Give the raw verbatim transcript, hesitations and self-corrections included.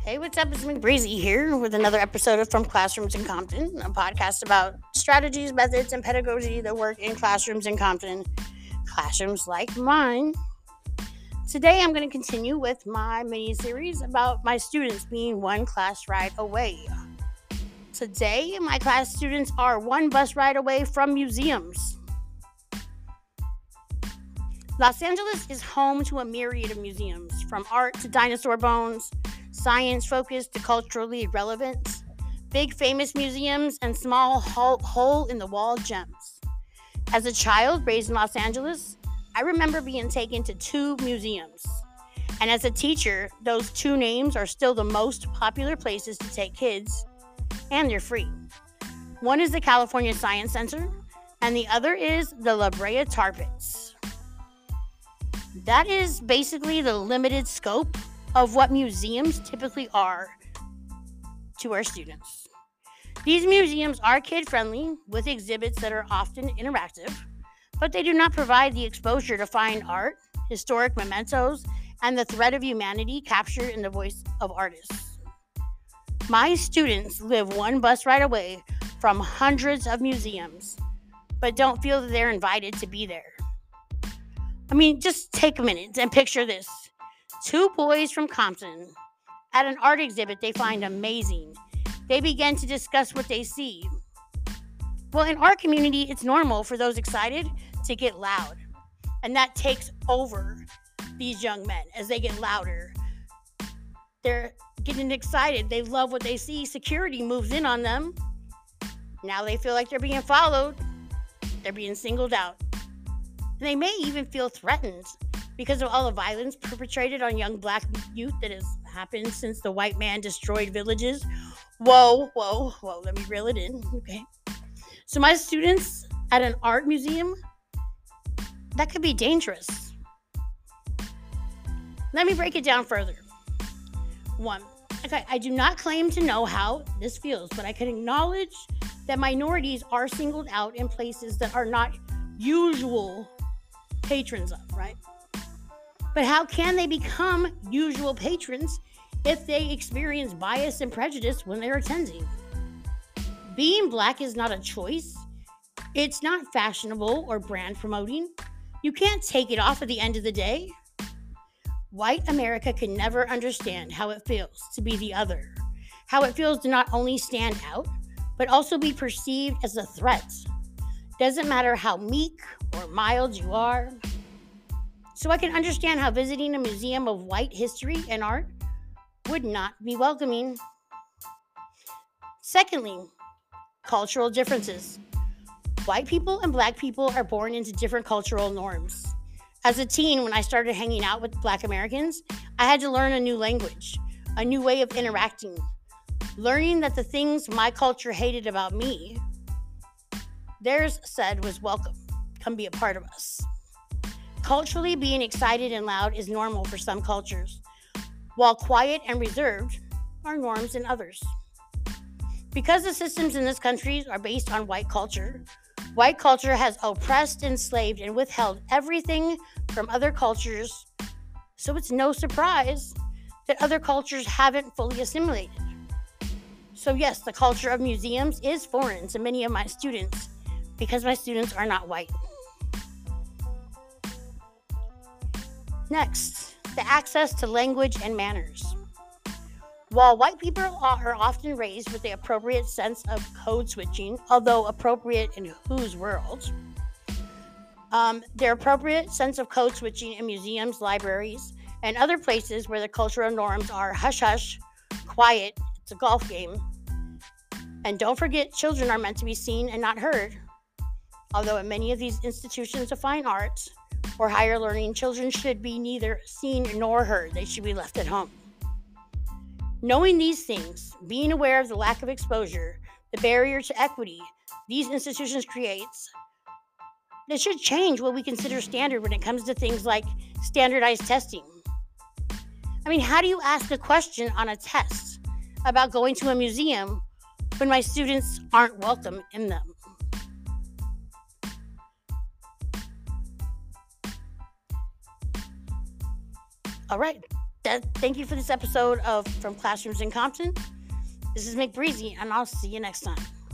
Hey, what's up? It's McBreezy here with another episode of From Classrooms in Compton, a podcast about strategies, methods, and pedagogy that work in classrooms in Compton, classrooms like mine. Today, I'm going to continue with my mini-series about my students being one class ride away. Today, my class students are one bus ride away from museums. Los Angeles is home to a myriad of museums, from art to dinosaur bones, science-focused to culturally relevant, big famous museums, and small hole-in-the-wall gems. As a child raised in Los Angeles, I remember being taken to two museums. And as a teacher, those two names are still the most popular places to take kids, and they're free. One is the California Science Center, and the other is the La Brea Tar Pits. That is basically the limited scope of what museums typically are to our students. These museums are kid-friendly with exhibits that are often interactive, but they do not provide the exposure to fine art, historic mementos, and the thread of humanity captured in the voice of artists. My students live one bus ride away from hundreds of museums, but don't feel that they're invited to be there. I mean, just take a minute and picture this. Two boys from Compton at an art exhibit they find amazing. They begin to discuss what they see. Well, in our community, it's normal for those excited to get loud. And that takes over these young men as they get louder. They're getting excited. They love what they see. Security moves in on them. Now they feel like they're being followed. They're being singled out. They may even feel threatened because of all the violence perpetrated on young black youth that has happened since the white man destroyed villages. Whoa, whoa, whoa, let me reel it in, okay? So my students at an art museum, that could be dangerous. Let me break it down further. One, okay, I do not claim to know how this feels, but I can acknowledge that minorities are singled out in places that are not usual patrons of, right? But how can they become usual patrons if they experience bias and prejudice when they're attending? Being black is not a choice. It's not fashionable or brand promoting. You can't take it off at the end of the day. White America can never understand how it feels to be the other, how it feels to not only stand out, but also be perceived as a threat. Doesn't matter how meek or mild you are. So I can understand how visiting a museum of white history and art would not be welcoming. Secondly, cultural differences. White people and black people are born into different cultural norms. As a teen, when I started hanging out with black Americans, I had to learn a new language, a new way of interacting, learning that the things my culture hated about me, theirs said was welcome. Come be a part of us. Culturally, being excited and loud is normal for some cultures, while quiet and reserved are norms in others. Because the systems in this country are based on white culture, white culture has oppressed, enslaved, and withheld everything from other cultures, so it's no surprise that other cultures haven't fully assimilated. So yes, the culture of museums is foreign to many of my students because my students are not white. Next, the access to language and manners. While white people are often raised with the appropriate sense of code switching, although appropriate in whose world, um, their appropriate sense of code switching in museums, libraries, and other places where the cultural norms are hush-hush, quiet, it's a golf game. And don't forget, children are meant to be seen and not heard. Although in many of these institutions of fine arts or higher learning, children should be neither seen nor heard. They should be left at home. Knowing these things, being aware of the lack of exposure, the barrier to equity these institutions creates, that should change what we consider standard when it comes to things like standardized testing. I mean, how do you ask a question on a test about going to a museum when my students aren't welcome in them? All right, that, thank you for this episode of From Classrooms in Compton. This is McBreezy, and I'll see you next time.